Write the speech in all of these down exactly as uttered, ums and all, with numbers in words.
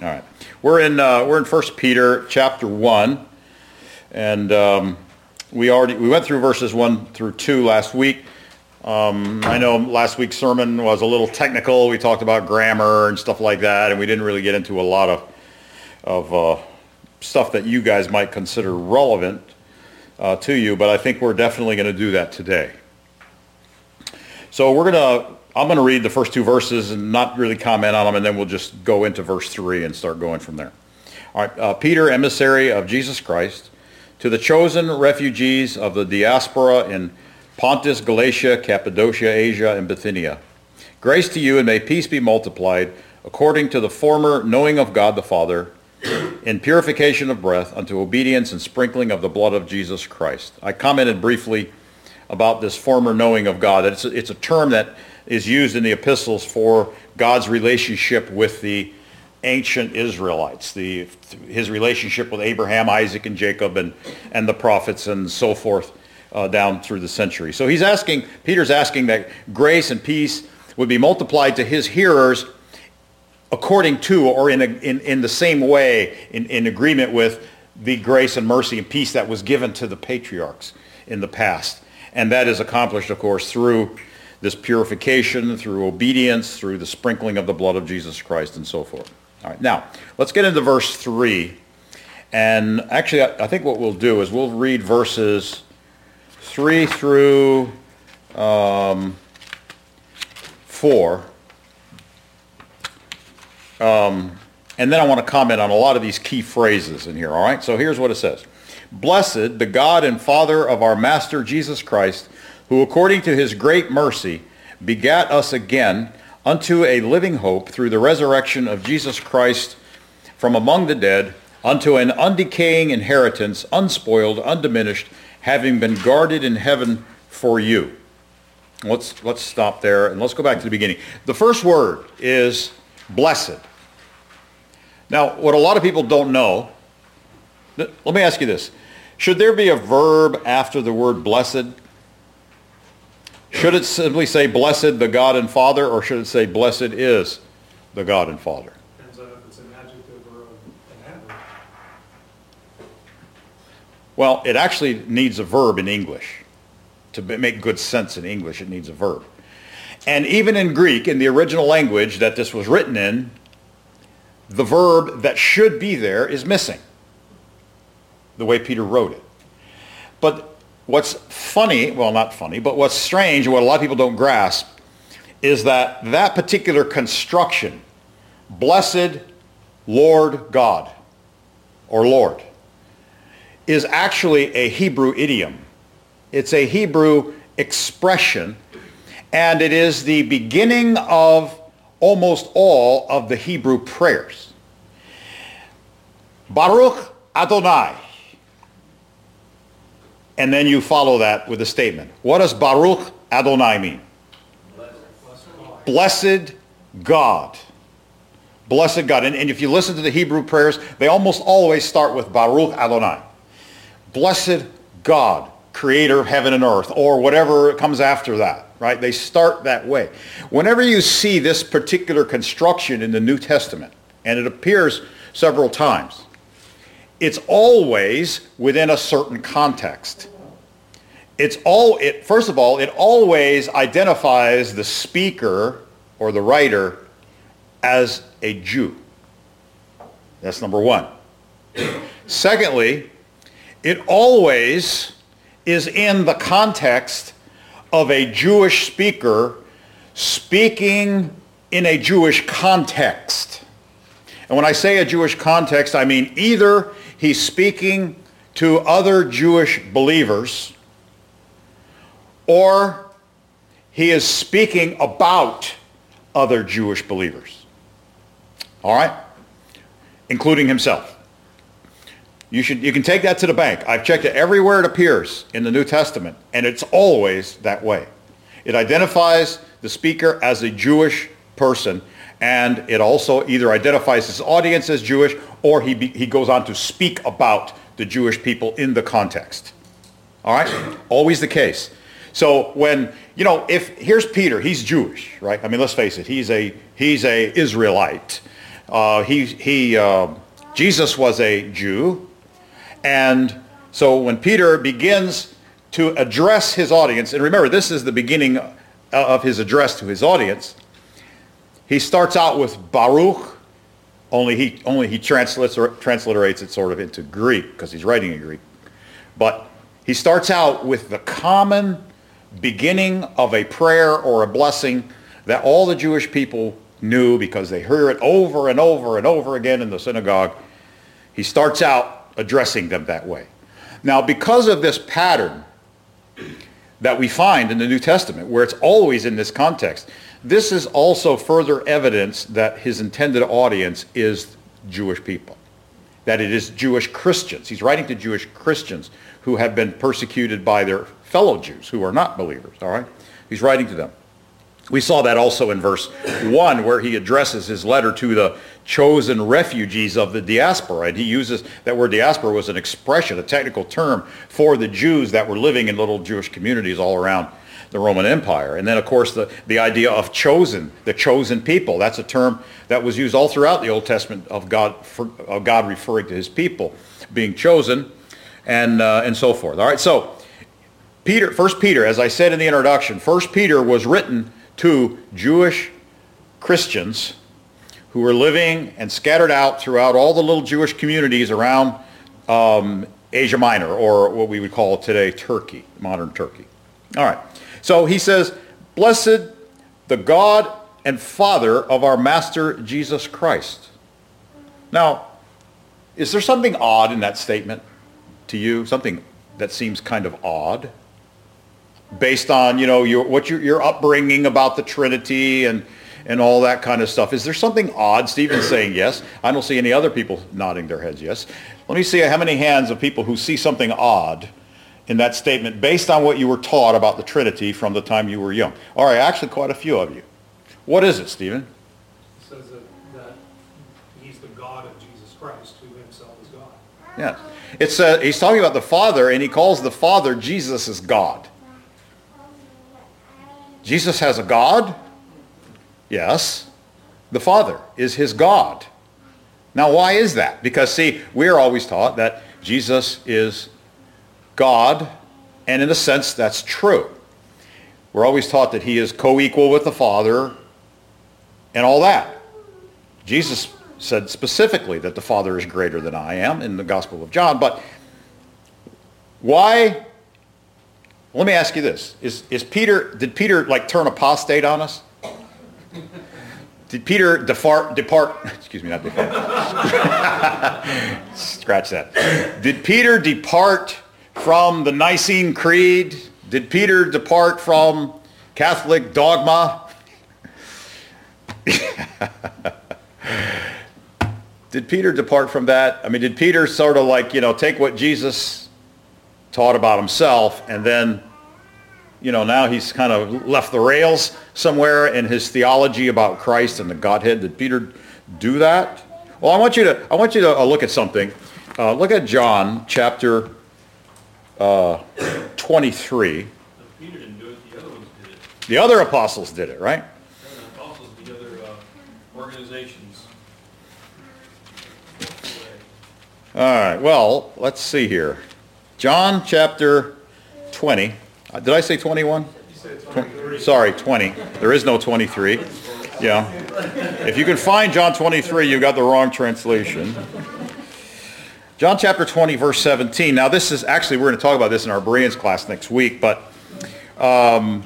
All right. We're in uh, we're in First Peter chapter one, and um, we already we went through verses one through two last week. Um, I know last week's sermon was a little technical. We talked about grammar and stuff like that, and we didn't really get into a lot of of uh, stuff that you guys might consider relevant uh, to you. But I think we're definitely going to do that today. So we're gonna. I'm going to read the first two verses and not really comment on them, and then we'll just go into verse three and start going from there. All right, uh, Peter, emissary of Jesus Christ, to the chosen refugees of the diaspora in Pontus, Galatia, Cappadocia, Asia, and Bithynia. Grace to you, and may peace be multiplied, according to the former knowing of God the Father, in purification of breath, unto obedience and sprinkling of the blood of Jesus Christ. I commented briefly about this former knowing of God. It's a, it's a term that is used in the epistles for God's relationship with the ancient Israelites, the his relationship with Abraham, Isaac, and Jacob, and, and the prophets, and so forth uh, down through the century. So he's asking, Peter's asking that grace and peace would be multiplied to his hearers according to, or in, a, in, in the same way, in, in agreement with the grace and mercy and peace that was given to the patriarchs in the past. And that is accomplished, of course, through this purification, through obedience, through the sprinkling of the blood of Jesus Christ, and so forth. All right, now, let's get into verse three. And actually, I, I think what we'll do is we'll read verses three through um, four. Um, and then I want to comment on a lot of these key phrases in here, all right? So here's what it says. Blessed, the God and Father of our Master Jesus Christ, who according to his great mercy begat us again unto a living hope through the resurrection of Jesus Christ from among the dead, unto an undecaying inheritance, unspoiled, undiminished, having been guarded in heaven for you. Let's, let's stop there and let's go back to the beginning. The first word is blessed. Now, what a lot of people don't know, let me ask you this. Should there be a verb after the word blessed? Should it simply say, blessed the God and Father, or should it say, blessed is the God and Father? Depends on if it's an adjective or an adverb. Well, it actually needs a verb in English. To make good sense in English, it needs a verb. And even in Greek, in the original language that this was written in, the verb that should be there is missing, the way Peter wrote it. But what's funny, well, not funny, but what's strange, and what a lot of people don't grasp, is that that particular construction, blessed Lord God, or Lord, is actually a Hebrew idiom. It's a Hebrew expression, and it is the beginning of almost all of the Hebrew prayers. Baruch Adonai. And then you follow that with a statement. What does Baruch Adonai mean? Blessed God. Blessed God. And, and if you listen to the Hebrew prayers, they almost always start with Baruch Adonai. Blessed God, creator of heaven and earth, or whatever comes after that, right? They start that way. Whenever you see this particular construction in the New Testament, and it appears several times, it's always within a certain context. It's all, it, first of all, it always identifies the speaker or the writer as a Jew. That's number one. Secondly, it always is in the context of a Jewish speaker speaking in a Jewish context. And when I say a Jewish context, I mean either he's speaking to other Jewish believers, or he is speaking about other Jewish believers. All right? Including himself. You should, you can take that to the bank. I've checked it everywhere it appears in the New Testament, and it's always that way. It identifies the speaker as a Jewish person, and it also either identifies his audience as Jewish, or he be, he goes on to speak about the Jewish people in the context. All right? Always the case. So when, you know, if, here's Peter, he's Jewish, right? I mean, let's face it, he's a, he's a Israelite. Uh, he, he, uh, Jesus was a Jew, and so when Peter begins to address his audience, and remember, this is the beginning of his address to his audience, he starts out with Baruch, only he, only he translates, transliterates it sort of into Greek, because he's writing in Greek. But he starts out with the common beginning of a prayer or a blessing that all the Jewish people knew because they heard it over and over and over again in the synagogue. He starts out addressing them that way. Now, because of this pattern that we find in the New Testament, where it's always in this context, this is also further evidence that his intended audience is Jewish people, that it is Jewish Christians. He's writing to Jewish Christians who have been persecuted by their fellow Jews who are not believers, all right? He's writing to them. We saw that also in verse one, where he addresses his letter to the chosen refugees of the diaspora. And he uses that word diaspora was an expression, a technical term for the Jews that were living in little Jewish communities all around the Roman Empire. And then, of course, the, the idea of chosen, the chosen people. That's a term that was used all throughout the Old Testament of God, for, of God referring to his people being chosen, and, uh, and so forth. All right, so Peter, First Peter, as I said in the introduction, First Peter was written to Jewish Christians who were living and scattered out throughout all the little Jewish communities around um, Asia Minor, or what we would call today Turkey, modern Turkey. All right. So he says, "Blessed the God and Father of our Master Jesus Christ." Now, is there something odd in that statement to you? Something that seems kind of odd? Based on, you know, your, what your, your upbringing about the Trinity and, and all that kind of stuff. Is there something odd? Stephen's saying yes. I don't see any other people nodding their heads yes. Let me see how many hands of people who see something odd in that statement based on what you were taught about the Trinity from the time you were young. All right, actually quite a few of you. What is it, Stephen? It says that, that he's the God of Jesus Christ, who himself is God. Yes. It's, uh, he's talking about the Father, and he calls the Father Jesus as God. Jesus has a God? Yes. The Father is his God. Now, why is that? Because, see, we're always taught that Jesus is God, and in a sense, that's true. We're always taught that he is co-equal with the Father and all that. Jesus said specifically that the Father is greater than I am in the Gospel of John, but why? Let me ask you this. Is, is Peter, did Peter like turn apostate on us? Did Peter depart, depart, excuse me, not depart. Scratch that. Did Peter depart from the Nicene Creed? Did Peter depart from Catholic dogma? Did Peter depart from that? I mean, did Peter sort of like, you know, take what Jesus taught about himself, and then, you know, now he's kind of left the rails somewhere in his theology about Christ and the Godhead? Did Peter do that? Well, I want you to I want you to uh, look at something. Uh, look at John chapter uh, twenty-three. Peter didn't do it. The other ones did it. The other apostles did it, right? The apostles, the other uh, organizations. All right. Well, let's see here. John chapter twenty. Uh, did I say twenty-one? You said twenty-three. Sorry, twenty. There is no twenty-three. Yeah. If you can find John twenty-three, you got the wrong translation. John chapter twenty, verse seventeen. Now this is, actually, we're going to talk about this in our Bereans class next week, but um,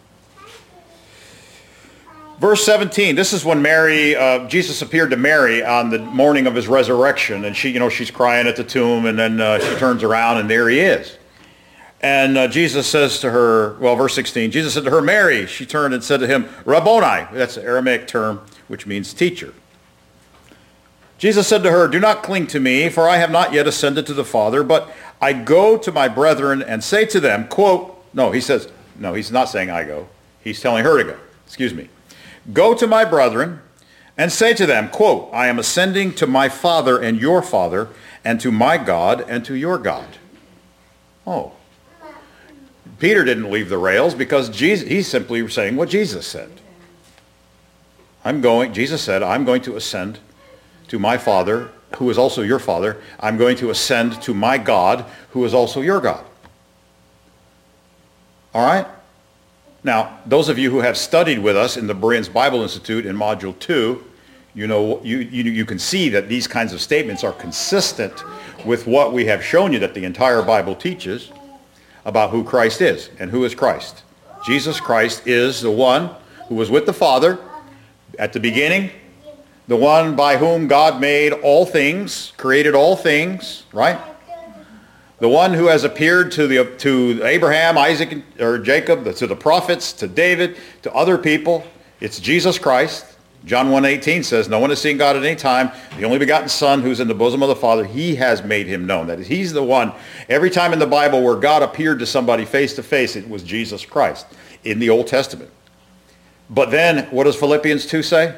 verse seventeen, this is when Mary, uh, Jesus appeared to Mary on the morning of his resurrection, and she, you know, she's crying at the tomb, and then uh, she turns around, and there he is. And uh, Jesus says to her, well, verse sixteen, Jesus said to her, "Mary." She turned and said to him, "Rabboni." That's an Aramaic term which means teacher. Jesus said to her, "Do not cling to me, for I have not yet ascended to the Father, but I go to my brethren and say to them," quote, no, he says, no, he's not saying I go. He's telling her to go. Excuse me. "Go to my brethren and say to them," quote, "I am ascending to my Father and your Father, and to my God and to your God." Oh. Peter didn't leave the rails because Jesus, he's simply saying what Jesus said. I'm going, Jesus said, "I'm going to ascend to my Father, who is also your Father. I'm going to ascend to my God, who is also your God. All right? Now, those of you who have studied with us in the Bereans Bible Institute in Module two, you know, you, you, you can see that these kinds of statements are consistent with what we have shown you that the entire Bible teaches about who Christ is. And who is Christ? Jesus Christ is the one who was with the Father at the beginning, the one by whom God made all things, created all things, right? The one who has appeared to the to Abraham, Isaac, or Jacob, to the prophets, to David, to other people. It's Jesus Christ. John one eighteen says, no one has seen God at any time. The only begotten Son who's in the bosom of the Father, he has made him known. That is, he's the one. Every time in the Bible where God appeared to somebody face to face, it was Jesus Christ in the Old Testament. But then, what does Philippians two say?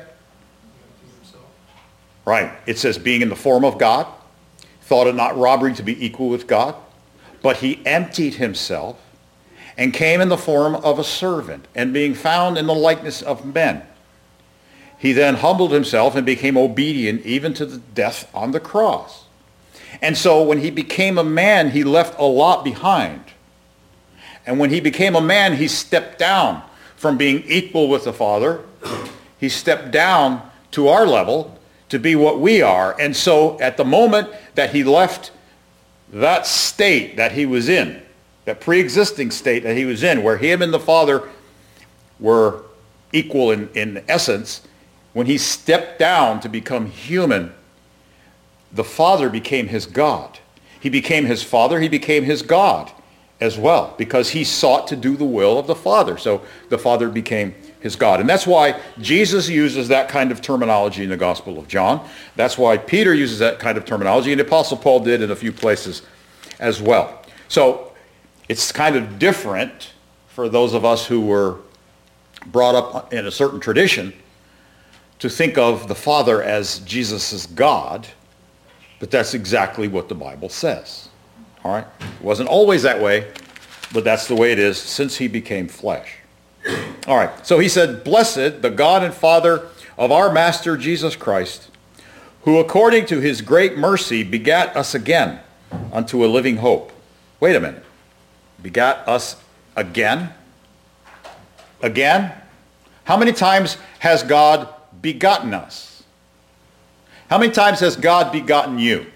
Right. It says, being in the form of God, thought it not robbery to be equal with God, but he emptied himself and came in the form of a servant, and being found in the likeness of men, he then humbled himself and became obedient even to the death on the cross. And so when he became a man, he left a lot behind. And when he became a man, he stepped down from being equal with the Father. He stepped down to our level to be what we are. And so at the moment that he left that state that he was in, that pre-existing state that he was in, where him and the Father were equal in, in essence, when he stepped down to become human, the Father became his God. He became his Father, he became his God as well, because he sought to do the will of the Father. So the Father became his God. And that's why Jesus uses that kind of terminology in the Gospel of John. That's why Peter uses that kind of terminology, and the Apostle Paul did in a few places as well. So it's kind of different for those of us who were brought up in a certain tradition to think of the Father as Jesus' God, but that's exactly what the Bible says. All right? It wasn't always that way, but that's the way it is since he became flesh. All right, so he said, blessed the God and Father of our Master Jesus Christ, who according to his great mercy begat us again unto a living hope. Wait a minute. Begat us again? Again? How many times has God begotten us? How many times has God begotten you?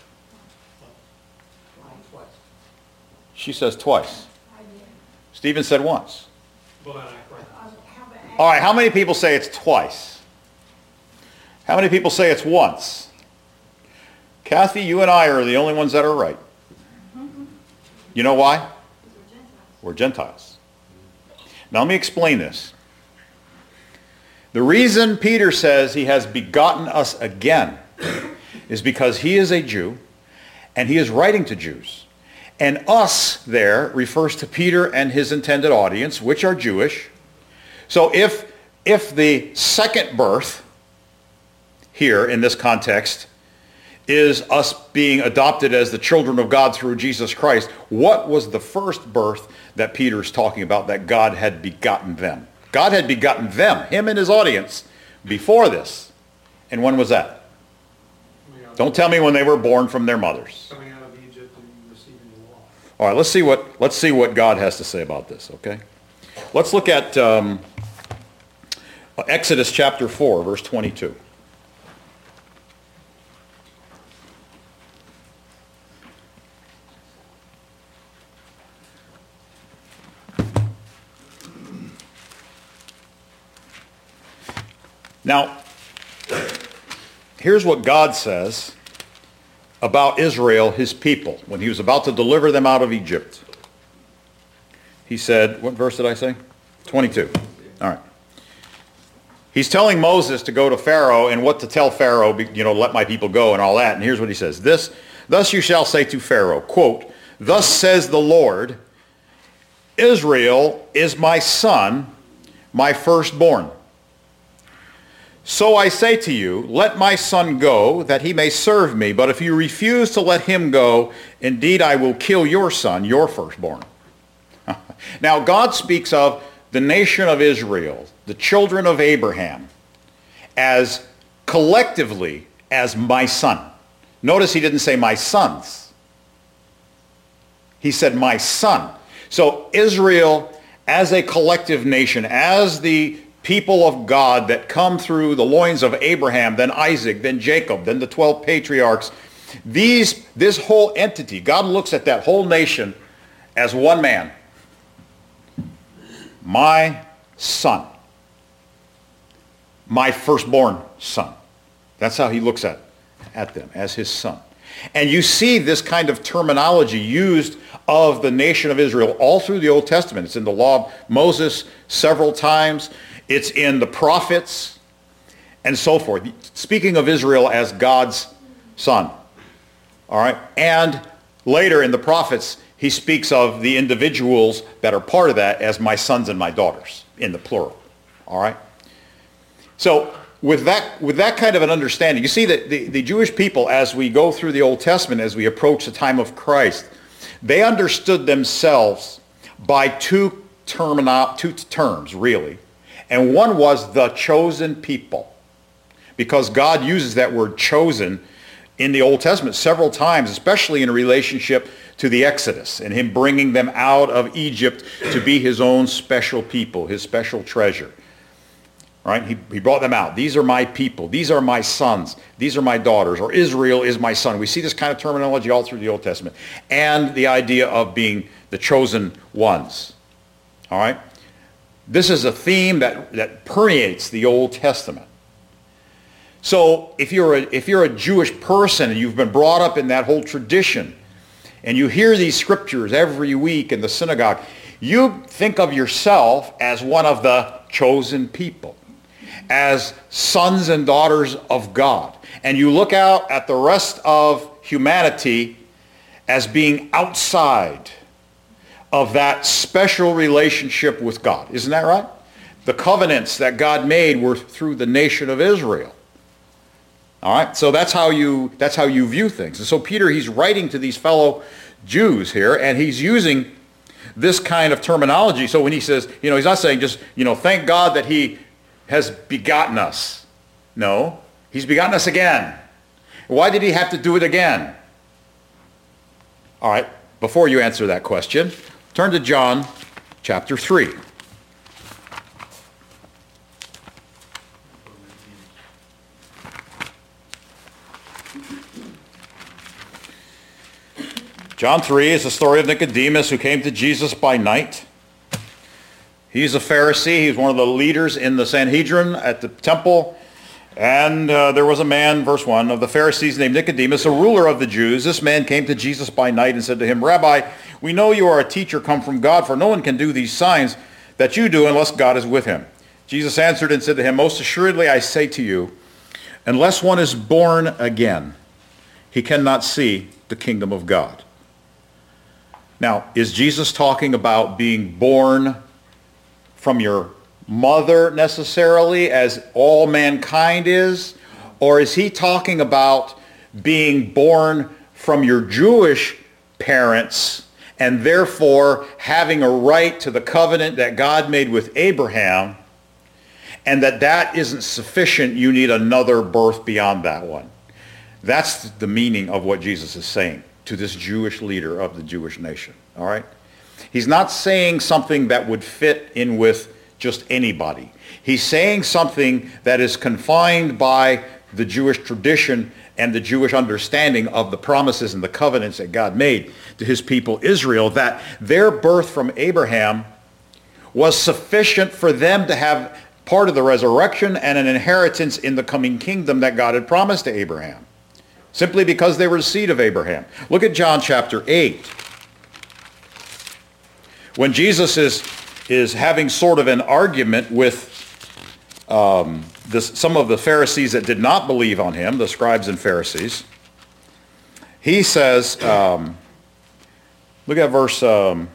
Twice. She says twice. Stephen said once. But I pray. All right, how many people say it's twice? How many people say it's once? Kathy, you and I are the only ones that are right. You know why? We're Gentiles. Now let me explain this. The reason Peter says he has begotten us again is because he is a Jew and he is writing to Jews. And us there refers to Peter and his intended audience, which are Jewish. So if, if the second birth here in this context is us being adopted as the children of God through Jesus Christ, what was the first birth that Peter's talking about that God had begotten them? God had begotten them, him and his audience, before this. And when was that? Don't tell me when they were born from their mothers. Coming out of Egypt and receiving the law. All right, let's see what let's see what God has to say about this, okay? Let's look at um, Exodus chapter four, verse twenty-two. Now, here's what God says about Israel, his people, when he was about to deliver them out of Egypt. He said, what verse did I say? twenty-two. All right. He's telling Moses to go to Pharaoh and what to tell Pharaoh, you know, let my people go and all that. And here's what he says. This, thus you shall say to Pharaoh, quote, thus says the Lord, Israel is my son, my firstborn. So I say to you, let my son go, that he may serve me. But if you refuse to let him go, indeed I will kill your son, your firstborn. Now God speaks of the nation of Israel, the children of Abraham, as collectively as my son. Notice he didn't say my sons. He said my son. So Israel as a collective nation, as the people of God that come through the loins of Abraham, then Isaac, then Jacob, then the twelve patriarchs, these, this whole entity, God looks at that whole nation as one man. My son. My firstborn son. That's how he looks at, at them, as his son. And you see this kind of terminology used of the nation of Israel all through the Old Testament. It's in the law of Moses several times. It's in the prophets and so forth. Speaking of Israel as God's son. All right. And later in the prophets, he speaks of the individuals that are part of that as my sons and my daughters in the plural. All right. So with that, with that kind of an understanding, you see that the, the Jewish people, as we go through the Old Testament, as we approach the time of Christ, they understood themselves by two, termino- two terms, really. And one was the chosen people. Because God uses that word chosen in the Old Testament several times, especially in a relationship to the Exodus and him bringing them out of Egypt to be his own special people, his special treasure. Right? He, he brought them out. These are my people. These are my sons. These are my daughters. Or Israel is my son. We see this kind of terminology all through the Old Testament. And the idea of being the chosen ones. All right? This is a theme that, that permeates the Old Testament. So if you're a, if you're a Jewish person and you've been brought up in that whole tradition, and you hear these scriptures every week in the synagogue, you think of yourself as one of the chosen people, as sons and daughters of God. And you look out at the rest of humanity as being outside of that special relationship with God. Isn't that right? The covenants that God made were through the nation of Israel. All right, so that's how you that's how you view things. And so Peter, he's writing to these fellow Jews here, and he's using this kind of terminology. So when he says, you know, he's not saying just, you know, thank God that he has begotten us. No, he's begotten us again. Why did he have to do it again? All right, before you answer that question, turn to John chapter three. John three is the story of Nicodemus who came to Jesus by night. He's a Pharisee. He's one of the leaders in the Sanhedrin at the temple. And uh, there was a man, verse one, of the Pharisees named Nicodemus, a ruler of the Jews. This man came to Jesus by night and said to him, Rabbi, we know you are a teacher come from God, for no one can do these signs that you do unless God is with him. Jesus answered and said to him, Most assuredly I say to you, unless one is born again, he cannot see the kingdom of God. Now, is Jesus talking about being born from your mother necessarily, as all mankind is? Or is he talking about being born from your Jewish parents and therefore having a right to the covenant that God made with Abraham, and that that isn't sufficient, you need another birth beyond that one? That's the meaning of what Jesus is saying to this Jewish leader of the Jewish nation, all right? He's not saying something that would fit in with just anybody. He's saying something that is confined by the Jewish tradition and the Jewish understanding of the promises and the covenants that God made to his people Israel, that their birth from Abraham was sufficient for them to have part of the resurrection and an inheritance in the coming kingdom that God had promised to Abraham, simply because they were the seed of Abraham. Look at John chapter eight. When Jesus is, is having sort of an argument with um, this, some of the Pharisees that did not believe on him, the scribes and Pharisees, he says, um, look at verse um,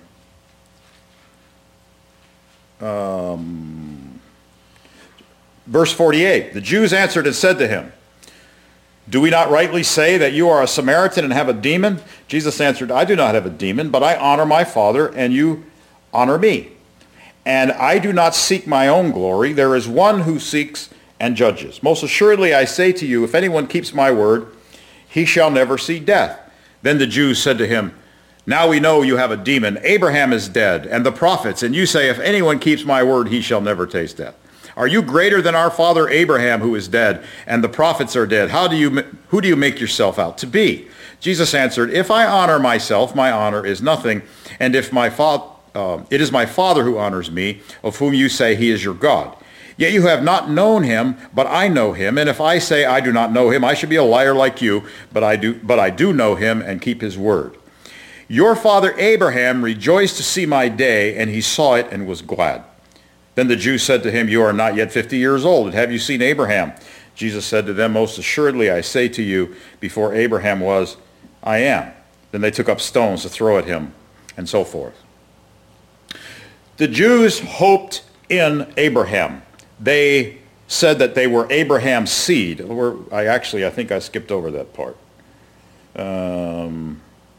um, verse forty-eight. The Jews answered and said to him, Do we not rightly say that you are a Samaritan and have a demon? Jesus answered, I do not have a demon, but I honor my Father, and you honor me. And I do not seek my own glory. There is one who seeks and judges. Most assuredly I say to you, if anyone keeps my word, he shall never see death. Then the Jews said to him, now we know you have a demon. Abraham is dead, and the prophets, and you say, if anyone keeps my word, he shall never taste death. Are you greater than our father Abraham, who is dead, and the prophets are dead? How do you, who do you make yourself out to be? Jesus answered, if I honor myself, my honor is nothing, and if my fa- uh, it is my Father who honors me, of whom you say he is your God. Yet you have not known him, but I know him, and if I say I do not know him, I should be a liar like you, but I do, but I do know him and keep his word. Your father Abraham rejoiced to see my day, and he saw it and was glad. Then the Jews said to him, you are not yet fifty years old, and have you seen Abraham? Jesus said to them, most assuredly I say to you, before Abraham was, I am. Then they took up stones to throw at him, and so forth. The Jews hoped in Abraham. They said that they were Abraham's seed. I actually, I think I skipped over that part. Um...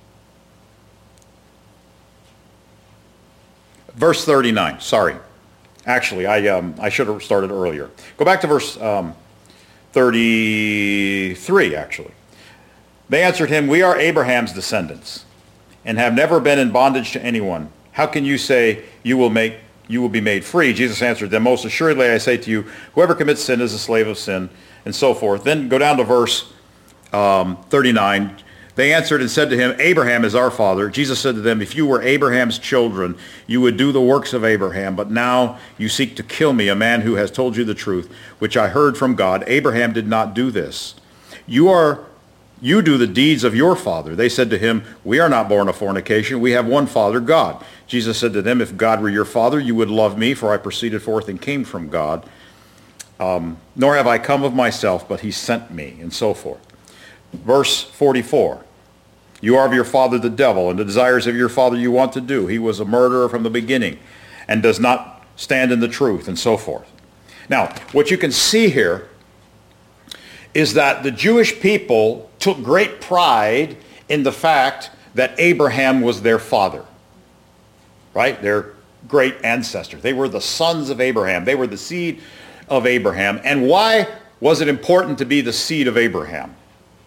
Verse thirty-nine, sorry. Actually, I um, I should have started earlier. Go back to verse um, thirty-three, actually. They answered him, we are Abraham's descendants and have never been in bondage to anyone. How can you say you will make you will be made free? Jesus answered them, most assuredly I say to you, whoever commits sin is a slave of sin, and so forth. Then go down to verse um, thirty-nine. They answered and said to him, Abraham is our father. Jesus said to them, if you were Abraham's children, you would do the works of Abraham. But now you seek to kill me, a man who has told you the truth, which I heard from God. Abraham did not do this. You are, you do the deeds of your father. They said to him, we are not born of fornication. We have one father, God. Jesus said to them, if God were your father, you would love me, for I proceeded forth and came from God. Um, nor have I come of myself, but he sent me, and so forth. Verse forty-four, you are of your father the devil, and the desires of your father you want to do. He was a murderer from the beginning and does not stand in the truth, and so forth. Now, what you can see here is that the Jewish people took great pride in the fact that Abraham was their father, right? Their great ancestor. They were the sons of Abraham. They were the seed of Abraham. And why was it important to be the seed of Abraham?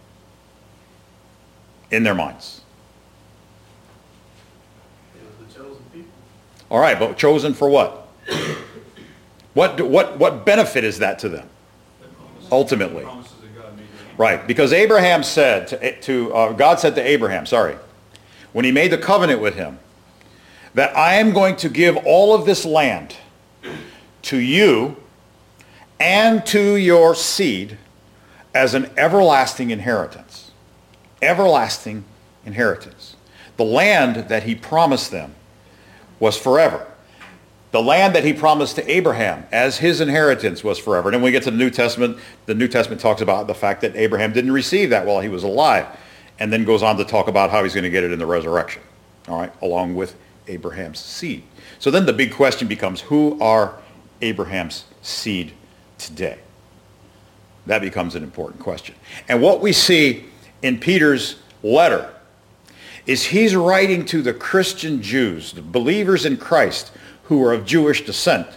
In their minds. It was the chosen people. All right, but chosen for what? What what what benefit is that to them? The promises, Ultimately. the promises that God made to Abraham. Right, because Abraham said to, to uh, God said to Abraham, sorry, when he made the covenant with him, that I am going to give all of this land to you and to your seed as an everlasting inheritance. Everlasting inheritance. The land that he promised them was forever. The land that he promised to Abraham as his inheritance was forever. And then when we get to the New Testament, the New Testament talks about the fact that Abraham didn't receive that while he was alive, and then goes on to talk about how he's going to get it in the resurrection, all right, along with Abraham's seed. So then the big question becomes, who are Abraham's seed today? That becomes an important question. And what we see in Peter's letter is he's writing to the Christian Jews, the believers in Christ who are of Jewish descent,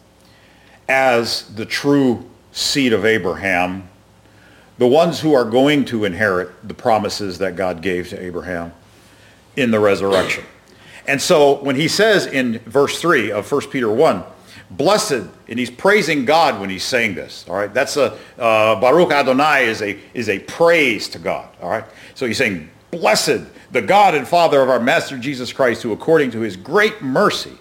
as the true seed of Abraham, the ones who are going to inherit the promises that God gave to Abraham in the resurrection. And so when he says in verse three of First Peter one, blessed, and he's praising God when he's saying this, all right? That's a, uh, Baruch Adonai is a, is a praise to God, all right? So he's saying, blessed, the God and Father of our Master Jesus Christ, who according to his great mercy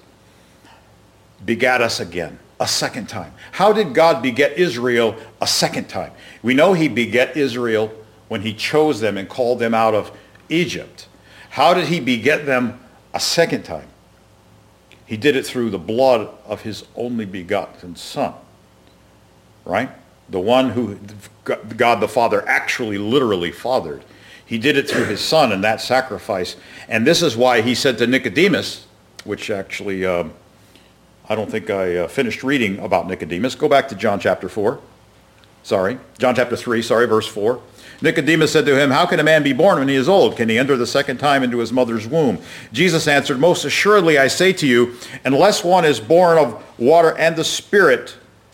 begat us again, a second time. How did God beget Israel a second time? We know he beget Israel when he chose them and called them out of Egypt. How did he beget them a second time? He did it through the blood of his only begotten Son, right? The one who God the Father actually literally fathered. He did it through his Son and that sacrifice. And this is why he said to Nicodemus, which actually, uh, I don't think I uh, finished reading about Nicodemus. Go back to John chapter four. Sorry, John chapter three, sorry, verse four. Nicodemus said to him, how can a man be born when he is old? Can he enter the second time into his mother's womb? Jesus answered, most assuredly I say to you, unless one is born of water and the Spirit,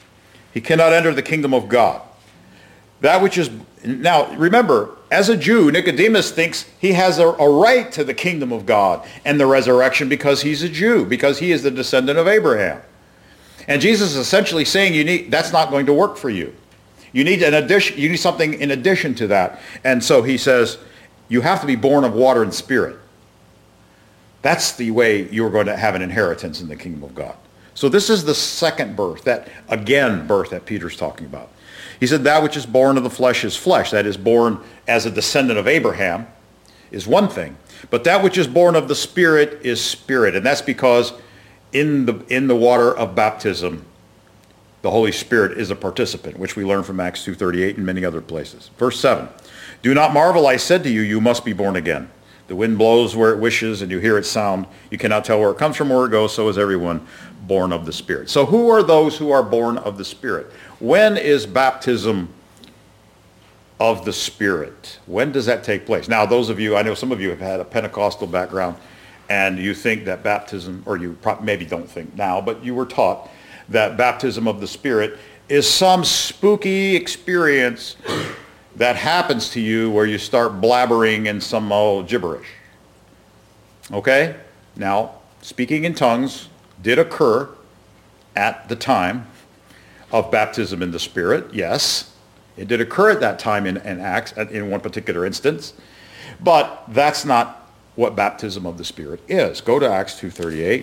He cannot enter the kingdom of God. That which is, now remember, as a Jew, Nicodemus thinks he has a, a right to the kingdom of God and the resurrection because he's a Jew, because he is the descendant of Abraham. And Jesus is essentially saying you need, that's not going to work for you. You need an addition, you need something in addition to that. And so he says, you have to be born of water and spirit. That's the way you're going to have an inheritance in the kingdom of God. So this is the second birth, that again birth that Peter's talking about. He said that which is born of the flesh is flesh, that is born as a descendant of Abraham, is one thing. But that which is born of the Spirit is spirit. And that's because in the, in the water of baptism, the Holy Spirit is a participant, which we learn from Acts two thirty-eight and many other places. Verse seven, do not marvel, I said to you, you must be born again. The wind blows where it wishes, and you hear its sound. You cannot tell where it comes from or where it goes, so is everyone born of the Spirit. So who are those who are born of the Spirit? When is baptism of the Spirit? When does that take place? Now, those of you, I know some of you have had a Pentecostal background, and you think that baptism, or you maybe don't think now, but you were taught that baptism of the Spirit is some spooky experience that happens to you where you start blabbering in some old gibberish. Okay? Now, speaking in tongues did occur at the time of baptism in the Spirit, yes. It did occur at that time in, in Acts, in one particular instance. But that's not what baptism of the Spirit is. Go to Acts two thirty-eight.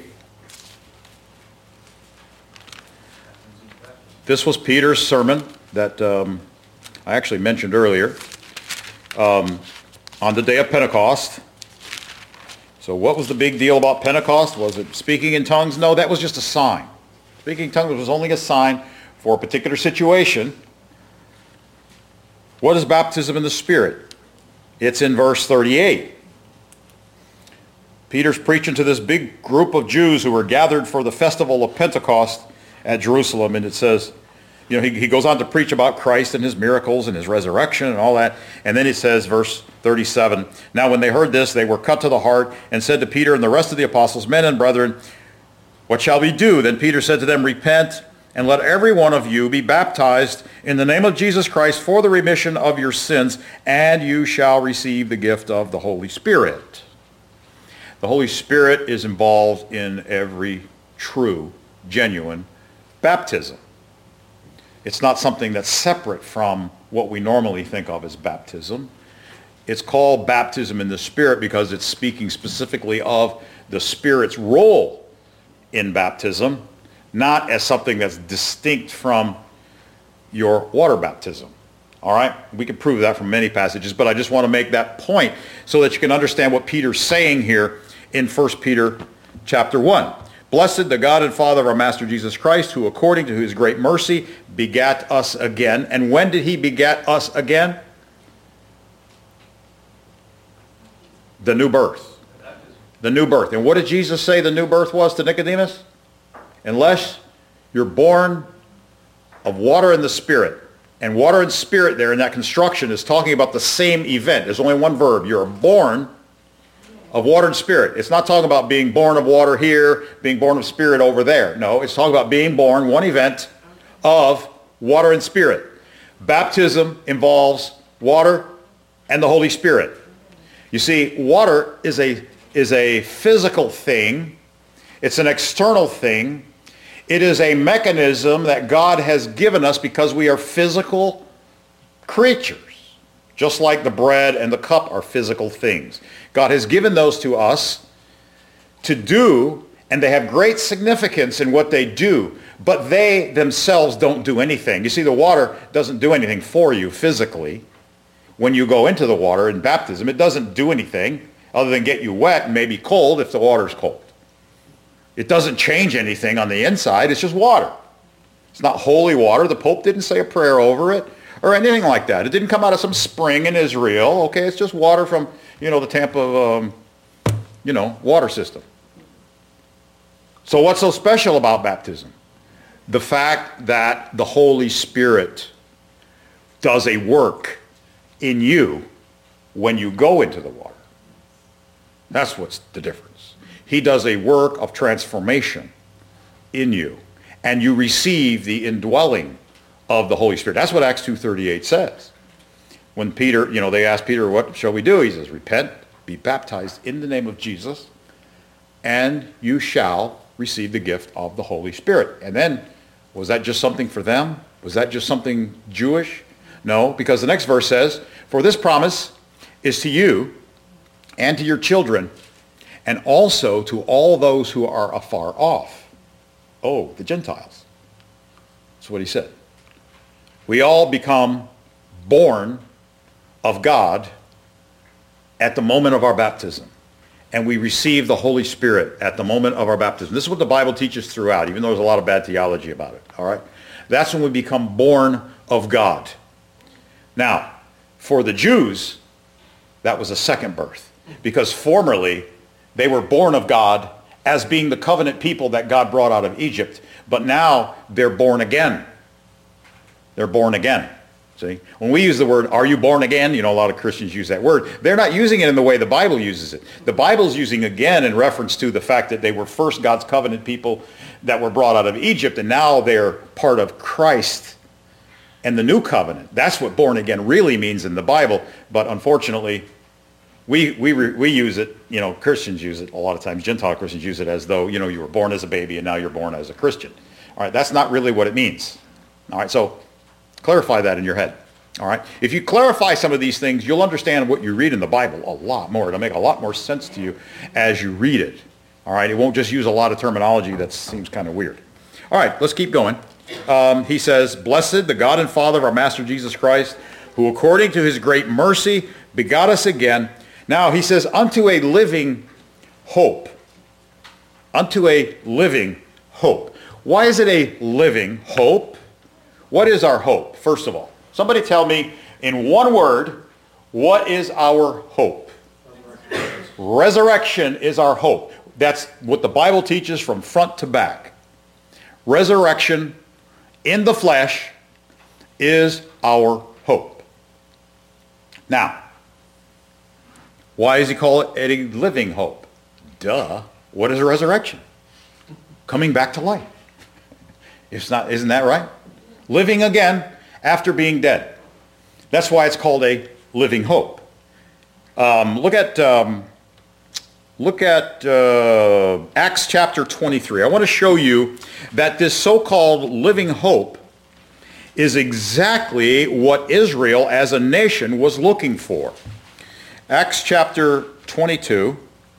This was Peter's sermon that um, I actually mentioned earlier um, on the day of Pentecost. So what was the big deal about Pentecost? Was it speaking in tongues? No, that was just a sign. Speaking in tongues was only a sign for a particular situation. What is baptism in the Spirit? It's in verse thirty-eight. Peter's preaching to this big group of Jews who were gathered for the festival of Pentecost at Jerusalem, and it says, you know, he, he goes on to preach about Christ and his miracles and his resurrection and all that. And then it says, verse thirty-seven, now when they heard this, they were cut to the heart and said to Peter and the rest of the apostles, men and brethren, what shall we do? Then Peter said to them, repent and let every one of you be baptized in the name of Jesus Christ for the remission of your sins, and you shall receive the gift of the Holy Spirit. The Holy Spirit is involved in every true, genuine baptism. It's not something that's separate from what we normally think of as baptism. It's called baptism in the Spirit because it's speaking specifically of the Spirit's role in baptism, not as something that's distinct from your water baptism. All right? We can prove that from many passages, but I just want to make that point so that you can understand what Peter's saying here in First Peter chapter one. Blessed the God and Father of our Master Jesus Christ, who according to his great mercy begat us again. And when did he begat us again? The new birth. The new birth. And what did Jesus say the new birth was to Nicodemus? Unless you're born of water and the Spirit. And water and spirit there in that construction is talking about the same event. There's only one verb. You're born of water and spirit. It's not talking about being born of water here, being born of spirit over there. No, it's talking about being born, one event, of water and spirit. Baptism involves water and the Holy Spirit. You see, water is a, is a physical thing. It's an external thing. It is a mechanism that God has given us because we are physical creatures. Just like the bread and the cup are physical things. God has given those to us to do, and they have great significance in what they do, but they themselves don't do anything. You see, the water doesn't do anything for you physically. When you go into the water in baptism, it doesn't do anything other than get you wet and maybe cold if the water's cold. It doesn't change anything on the inside. It's just water. It's not holy water. The Pope didn't say a prayer over it or anything like that. It didn't come out of some spring in Israel. Okay, it's just water from, you know, the Tampa, um, you know, water system. So what's so special about baptism? The fact that the Holy Spirit does a work in you when you go into the water. That's what's the difference. He does a work of transformation in you, and you receive the indwelling of the Holy Spirit. That's what Acts two thirty-eight says. When Peter, you know, they asked Peter, what shall we do? He says, repent, be baptized in the name of Jesus, and you shall receive the gift of the Holy Spirit. And then, was that just something for them? Was that just something Jewish? No, because the next verse says, for this promise is to you and to your children, and also to all those who are afar off. Oh, the Gentiles. That's what he said. We all become born of God at the moment of our baptism. And we receive the Holy Spirit at the moment of our baptism. This is what the Bible teaches throughout, even though there's a lot of bad theology about it. All right? That's when we become born of God. Now, for the Jews, that was a second birth. Because formerly, they were born of God as being the covenant people that God brought out of Egypt. But now, they're born again. They're born again. See? When we use the word, are you born again? You know, a lot of Christians use that word. They're not using it in the way the Bible uses it. The Bible's using again in reference to the fact that they were first God's covenant people that were brought out of Egypt, and now they're part of Christ and the new covenant. That's what born again really means in the Bible. But unfortunately, we we we use it, you know, Christians use it a lot of times. Gentile Christians use it as though, you know, you were born as a baby and now you're born as a Christian. All right, that's not really what it means. All right, so clarify that in your head. All right? If you clarify some of these things, you'll understand what you read in the Bible a lot more. It'll make a lot more sense to you as you read it. All right? It won't just use a lot of terminology that seems kind of weird. All right, let's keep going. Um, he says, blessed the God and Father of our Master Jesus Christ, who according to his great mercy begot us again. Now, he says, unto a living hope. Unto a living hope. Why is it a living hope? What is our hope, first of all? Somebody tell me in one word, what is our hope? Resurrection is our hope. That's what the Bible teaches from front to back. Resurrection in the flesh is our hope. Now, why does he call it a living hope? Duh. What is a resurrection? Coming back to life. It's not, isn't that right? Living again after being dead. That's why it's called a living hope. Um, look at um, look at uh, Acts chapter twenty-three. I want to show you that this so-called living hope is exactly what Israel as a nation was looking for. Acts chapter twenty-two.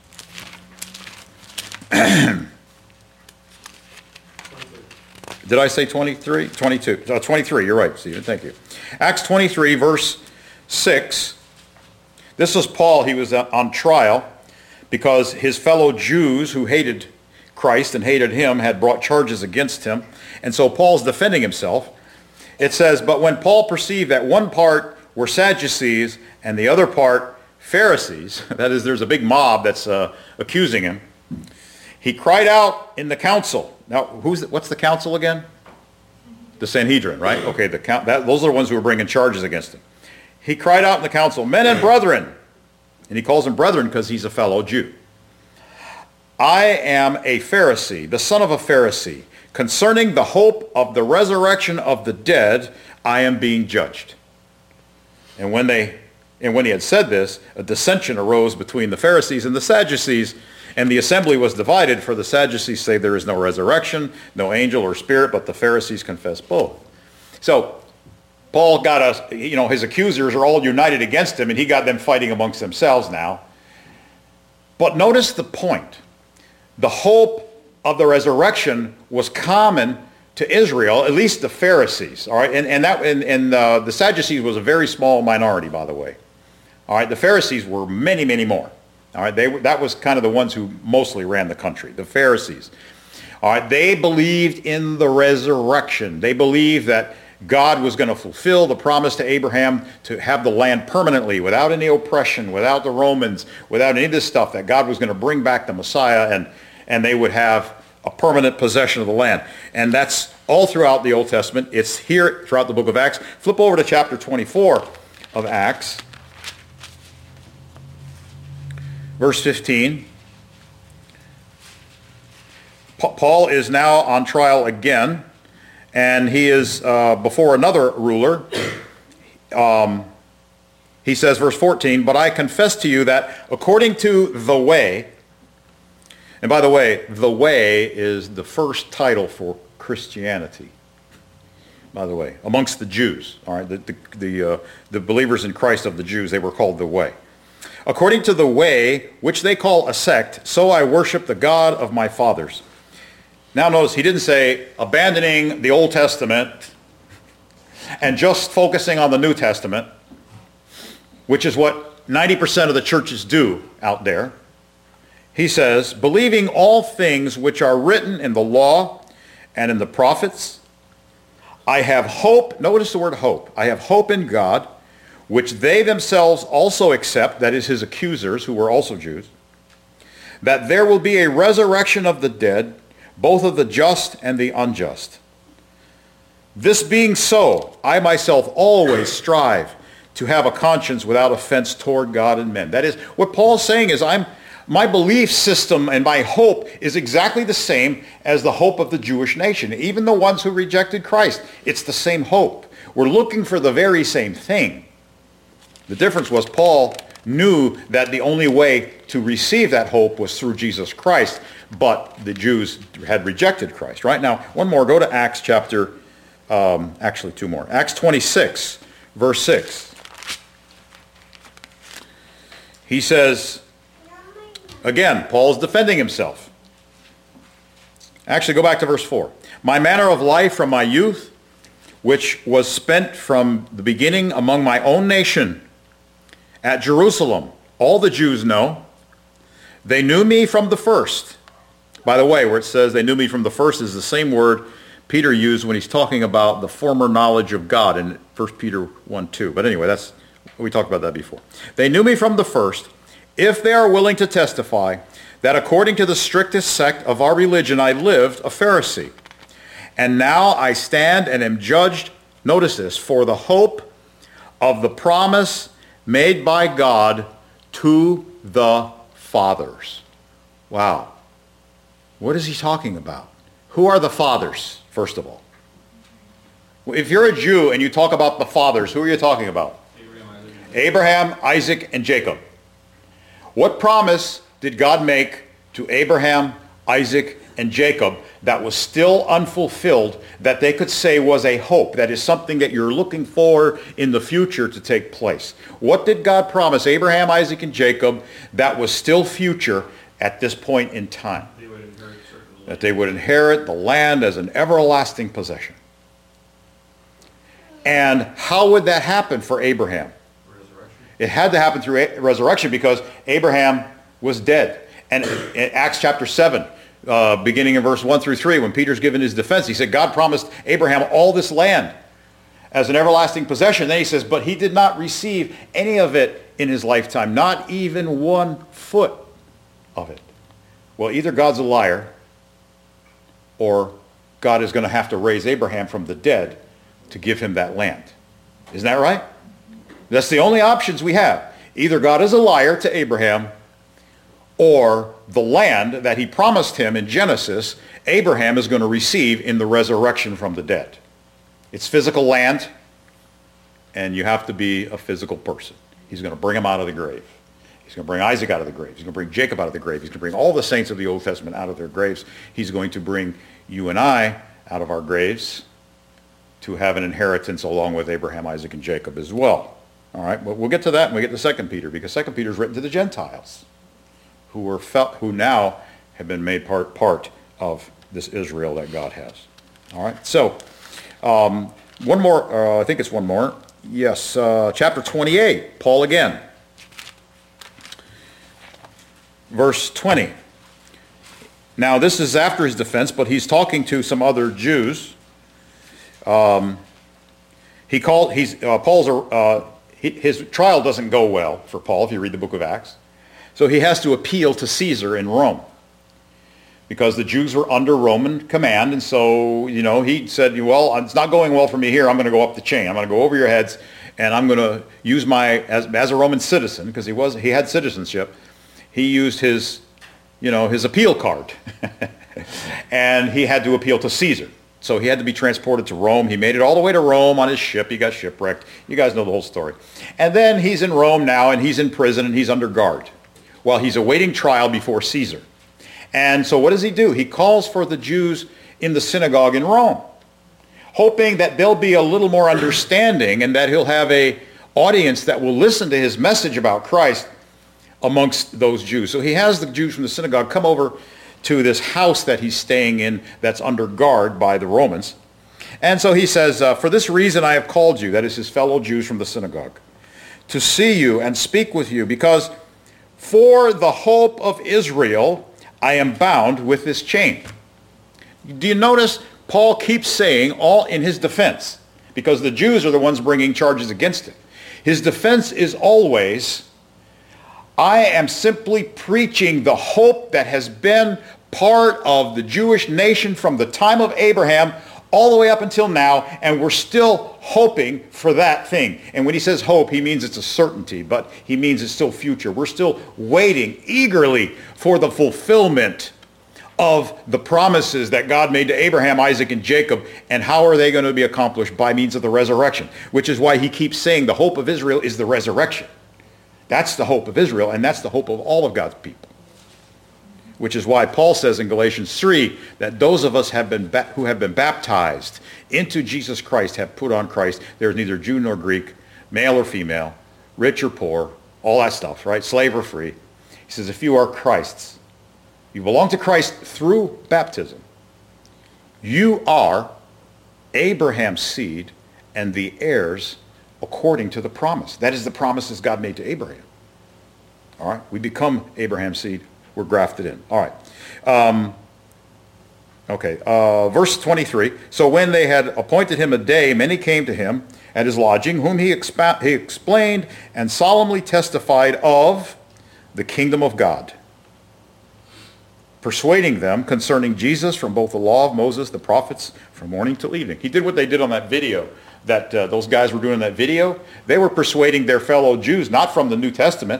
Did I say twenty-three? twenty-two. Uh, twenty-three, you're right, Stephen. Thank you. Acts twenty-three, verse six. This was Paul. He was on trial because his fellow Jews who hated Christ and hated him had brought charges against him. And so Paul's defending himself. It says, but when Paul perceived that one part were Sadducees and the other part Pharisees, that is, there's a big mob that's uh, accusing him, he cried out in the council. Now, who's the, what's the council again? The Sanhedrin, right? Okay, the count, that, those are the ones who were bringing charges against him. He cried out in the council, men and brethren, and he calls them brethren because he's a fellow Jew. I am a Pharisee, the son of a Pharisee. Concerning the hope of the resurrection of the dead, I am being judged. And when they, and when he had said this, a dissension arose between the Pharisees and the Sadducees, and the assembly was divided, for the Sadducees say there is no resurrection, no angel or spirit, but the Pharisees confess both. So Paul got us, you know, his accusers are all united against him, and he got them fighting amongst themselves now. But notice the point. The hope of the resurrection was common to Israel, at least the Pharisees. All right, and and that and, and uh, the Sadducees was a very small minority, by the way. All right, the Pharisees were many, many more. All right, they were, that was kind of the ones who mostly ran the country, the Pharisees. All right, they believed in the resurrection. They believed that God was going to fulfill the promise to Abraham to have the land permanently, without any oppression, without the Romans, without any of this stuff, that God was going to bring back the Messiah, and, and they would have a permanent possession of the land. And that's all throughout the Old Testament. It's here throughout the book of Acts. Flip over to chapter twenty-four of Acts. Verse fifteen, Paul is now on trial again, and he is uh, before another ruler. Um, he says, verse fourteen, "But I confess to you that according to the way," and by the way, the way is the first title for Christianity, by the way, amongst the Jews. All right, the, the, the, uh, the believers in Christ of the Jews, they were called the way. "According to the way, which they call a sect, so I worship the God of my fathers." Now notice, he didn't say abandoning the Old Testament and just focusing on the New Testament, which is what ninety percent of the churches do out there. He says, "Believing all things which are written in the law and in the prophets, I have hope," notice the word hope, "I have hope in God, which they themselves also accept," that is his accusers, who were also Jews, "that there will be a resurrection of the dead, both of the just and the unjust. This being so, I myself always strive to have a conscience without offense toward God and men." That is, what Paul's saying is, I'm my belief system and my hope is exactly the same as the hope of the Jewish nation, even the ones who rejected Christ. It's the same hope. We're looking for the very same thing. The difference was Paul knew that the only way to receive that hope was through Jesus Christ, but the Jews had rejected Christ. Right now, one more. Go to Acts chapter, um, actually two more. Acts twenty-six, verse six. He says, again, Paul's defending himself. Actually, go back to verse four. "My manner of life from my youth, which was spent from the beginning among my own nation, at Jerusalem, all the Jews know. They knew me from the first." By the way, where it says they knew me from the first is the same word Peter used when he's talking about the former knowledge of God in First Peter one two. But anyway, that's we talked about that before. "They knew me from the first, if they are willing to testify that according to the strictest sect of our religion I lived a Pharisee. And now I stand and am judged," notice this, "for the hope of the promise made by God to the fathers." Wow. What is he talking about? Who are the fathers, first of all? If you're a Jew and you talk about the fathers, who are you talking about? Abraham, Isaac, and Jacob. What promise did God make to Abraham, Isaac, and Jacob that was still unfulfilled, that they could say was a hope, that is something that you're looking for in the future to take place? What did God promise Abraham, Isaac, and Jacob that was still future at this point in time? They would inherit certain land. That they would inherit the land as an everlasting possession. And how would that happen for Abraham? Resurrection. It had to happen through a- resurrection because Abraham was dead. And in Acts chapter seven, uh, beginning in verse one through three, when Peter's given his defense, he said, God promised Abraham all this land as an everlasting possession. Then he says, but he did not receive any of it in his lifetime, not even one foot of it. Well, either God's a liar or God is going to have to raise Abraham from the dead to give him that land. Isn't that right? That's the only options we have. Either God is a liar to Abraham, or the land that he promised him in Genesis, Abraham is going to receive in the resurrection from the dead. It's physical land, and you have to be a physical person. He's going to bring him out of the grave. He's going to bring Isaac out of the grave. He's going to bring Jacob out of the grave. He's going to bring all the saints of the Old Testament out of their graves. He's going to bring you and I out of our graves to have an inheritance along with Abraham, Isaac, and Jacob as well. All right, but we'll get to that when we get to Second Peter, because Second Peter is written to the Gentiles, who were felt, who now have been made part part of this Israel that God has. All right, so um, one more. Uh, I think it's one more. Yes, uh, chapter twenty-eight. Paul again, verse twenty. Now this is after his defense, but he's talking to some other Jews. Um, he called. He's uh, Paul's. Uh, he, his trial doesn't go well for Paul if you read the book of Acts. So he has to appeal to Caesar in Rome because the Jews were under Roman command. And so, you know, he said, well, it's not going well for me here. I'm going to go up the chain. I'm going to go over your heads, and I'm going to use my, as, as a Roman citizen, because he was, he had citizenship, he used his, you know, his appeal card. And he had to appeal to Caesar. So he had to be transported to Rome. He made it all the way to Rome on his ship. He got shipwrecked. You guys know the whole story. And then he's in Rome now, and he's in prison, and he's under guard while he's awaiting trial before Caesar. And so what does he do? He calls for the Jews in the synagogue in Rome, hoping that they'll be a little more understanding and that he'll have a audience that will listen to his message about Christ amongst those Jews. So he has the Jews from the synagogue come over to this house that he's staying in that's under guard by the Romans. And so he says, uh, for this reason I have called you, that is his fellow Jews from the synagogue, to see you and speak with you, because for the hope of Israel I am bound with this chain. Do you notice Paul keeps saying all in his defense, because the Jews are the ones bringing charges against him. His defense is always, I am simply preaching the hope that has been part of the Jewish nation from the time of Abraham all the way up until now, and we're still hoping for that thing. And when he says hope, he means it's a certainty, but he means it's still future. We're still waiting eagerly for the fulfillment of the promises that God made to Abraham, Isaac, and Jacob. And how are they going to be accomplished? By means of the resurrection, which is why he keeps saying the hope of Israel is the resurrection. That's the hope of Israel, and that's the hope of all of God's people. Which is why Paul says in Galatians three that those of us have been ba- who have been baptized into Jesus Christ have put on Christ. There is neither Jew nor Greek, male or female, rich or poor, all that stuff, right? Slave or free. He says, if you are Christ's, you belong to Christ through baptism, you are Abraham's seed and the heirs according to the promise. That is the promises God made to Abraham. All right? We become Abraham's seed. We're grafted in. All right. Um, okay. Uh, verse twenty-three. So when they had appointed him a day, many came to him at his lodging, whom he, expa- he explained and solemnly testified of the kingdom of God, persuading them concerning Jesus from both the law of Moses, the prophets, from morning till evening. He did what they did on that video that uh, those guys were doing in that video. They were persuading their fellow Jews, not from the New Testament,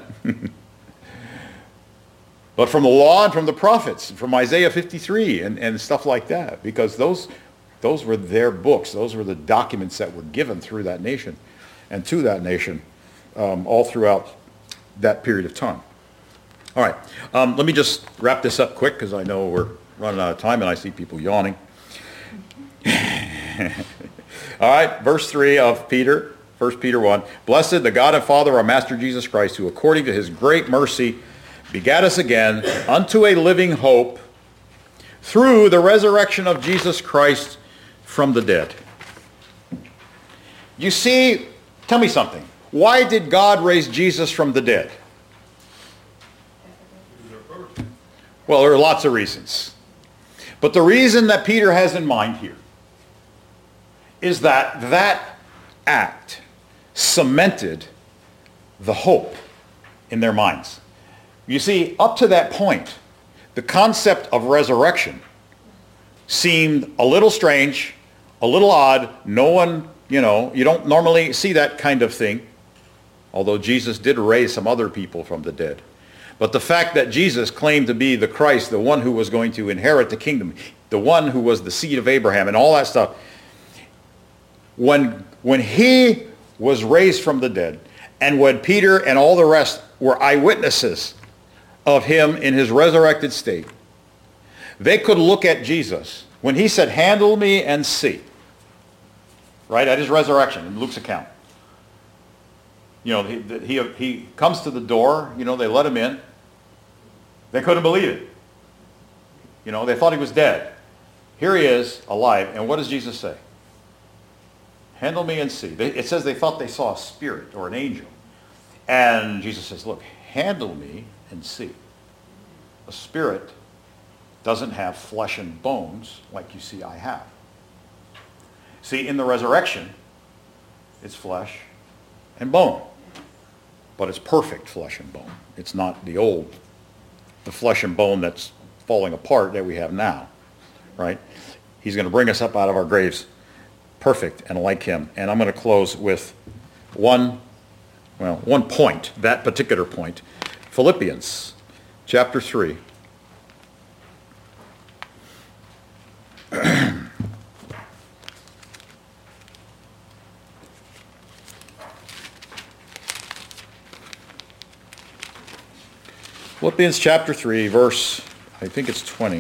but from the law and from the prophets, from Isaiah fifty-three and, and stuff like that, because those, those were their books. Those were the documents that were given through that nation and to that nation um, all throughout that period of time. All right, um, let me just wrap this up quick, because I know we're running out of time and I see people yawning. All right, verse three of Peter, First Peter one. Blessed the God and Father of our Master Jesus Christ, who according to his great mercy begat us again unto a living hope through the resurrection of Jesus Christ from the dead. You see, tell me something. Why did God raise Jesus from the dead? Well, there are lots of reasons. But the reason that Peter has in mind here is that that act cemented the hope in their minds. You see, up to that point, the concept of resurrection seemed a little strange, a little odd. No one, you know, you don't normally see that kind of thing, although Jesus did raise some other people from the dead. But the fact that Jesus claimed to be the Christ, the one who was going to inherit the kingdom, the one who was the seed of Abraham and all that stuff, when, when he was raised from the dead, and when Peter and all the rest were eyewitnesses of him in his resurrected state, they could look at Jesus when he said, handle me and see, right, at his resurrection in Luke's account. You know, he, he, he comes to the door, you know, they let him in. They couldn't believe it. You know, they thought he was dead. Here he is, alive. And what does Jesus say? Handle me and see. They, it says they thought they saw a spirit or an angel. And Jesus says, look, handle me and see. A spirit doesn't have flesh and bones like you see I have. See, in the resurrection, it's flesh and bone. But it's perfect flesh and bone. It's not the old, the flesh and bone that's falling apart that we have now, right? He's going to bring us up out of our graves perfect and like him. And I'm going to close with one, well, one point, that particular point. Philippians chapter three. Philippians chapter three, verse, I think it's twenty.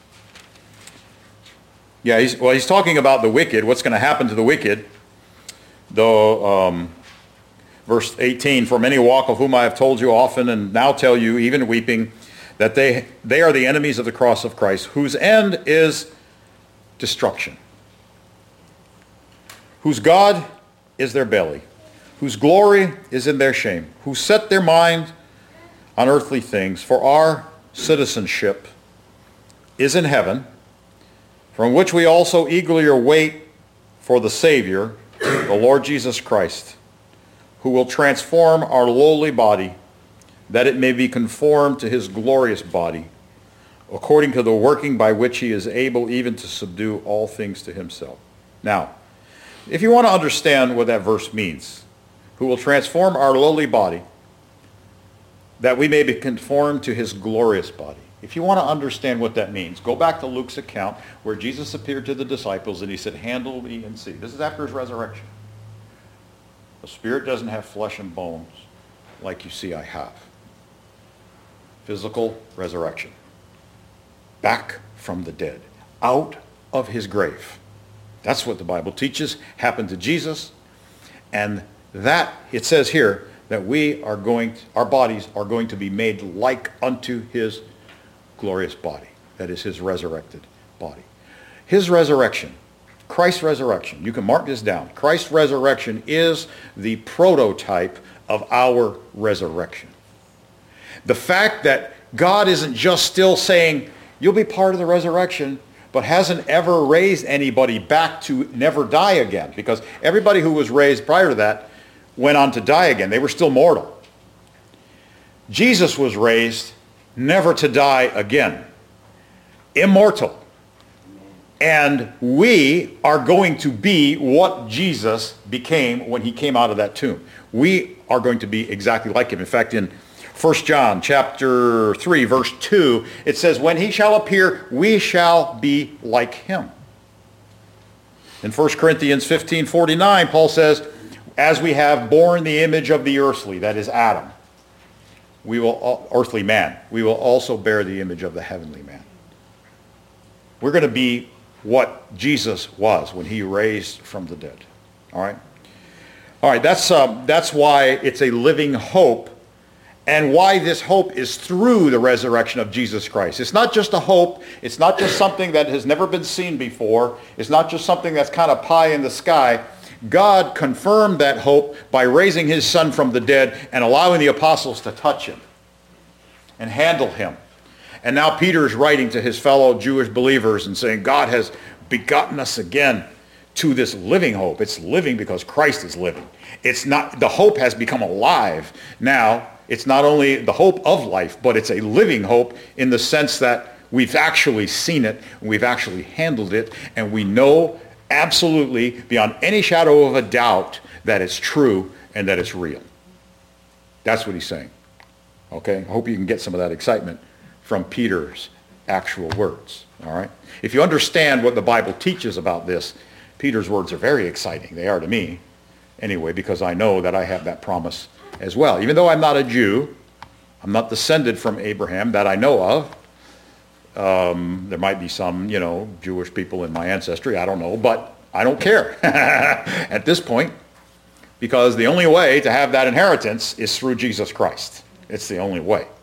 Yeah, he's, well, he's talking about the wicked, what's going to happen to the wicked. Though, um, verse eighteen, for many walk, of whom I have told you often, and now tell you, even weeping, that they, they are the enemies of the cross of Christ, whose end is destruction, whose God is their belly, whose glory is in their shame, who set their mind on earthly things. For our citizenship is in heaven, from which we also eagerly await for the Savior, the Lord Jesus Christ, who will transform our lowly body, that it may be conformed to his glorious body, according to the working by which he is able even to subdue all things to himself. Now, if you want to understand what that verse means, who will transform our lowly body, that we may be conformed to his glorious body. If you want to understand what that means, go back to Luke's account where Jesus appeared to the disciples and he said, handle me and see. This is after his resurrection. The spirit doesn't have flesh and bones like you see I have. Physical resurrection. Back from the dead. Out of his grave. That's what the Bible teaches happened to Jesus. And that, it says here, that we are going, to, our bodies are going to be made like unto his glorious body. That is his resurrected body. His resurrection, Christ's resurrection, you can mark this down. Christ's resurrection is the prototype of our resurrection. The fact that God isn't just still saying, you'll be part of the resurrection, but hasn't ever raised anybody back to never die again. Because everybody who was raised prior to that went on to die again. They were still mortal. Jesus was raised never to die again. Immortal. And we are going to be what Jesus became when he came out of that tomb. We are going to be exactly like him. In fact, in First John chapter three, verse two, it says, when he shall appear, we shall be like him. In First Corinthians fifteen forty-nine, Paul says, as we have borne the image of the earthly, that is Adam, we will, earthly man, we will also bear the image of the heavenly man. We're going to be what Jesus was when he raised from the dead. All right? All right, that's, um, that's why it's a living hope, and why this hope is through the resurrection of Jesus Christ. It's not just a hope. It's not just something that has never been seen before. It's not just something that's kind of pie in the sky. God confirmed that hope by raising his son from the dead and allowing the apostles to touch him and handle him. And now Peter is writing to his fellow Jewish believers and saying, God has begotten us again to this living hope. It's living because Christ is living. It's not, the hope has become alive now. It's not only the hope of life, but it's a living hope in the sense that we've actually seen it, we've actually handled it, and we know absolutely, beyond any shadow of a doubt, that it's true and that it's real. That's what he's saying. Okay? I hope you can get some of that excitement from Peter's actual words. All right? If you understand what the Bible teaches about this, Peter's words are very exciting. They are to me, anyway, because I know that I have that promise as well. Even though I'm not a Jew, I'm not descended from Abraham that I know of. Um, there might be some, you know, Jewish people in my ancestry. I don't know, but I don't care at this point, because the only way to have that inheritance is through Jesus Christ. It's the only way.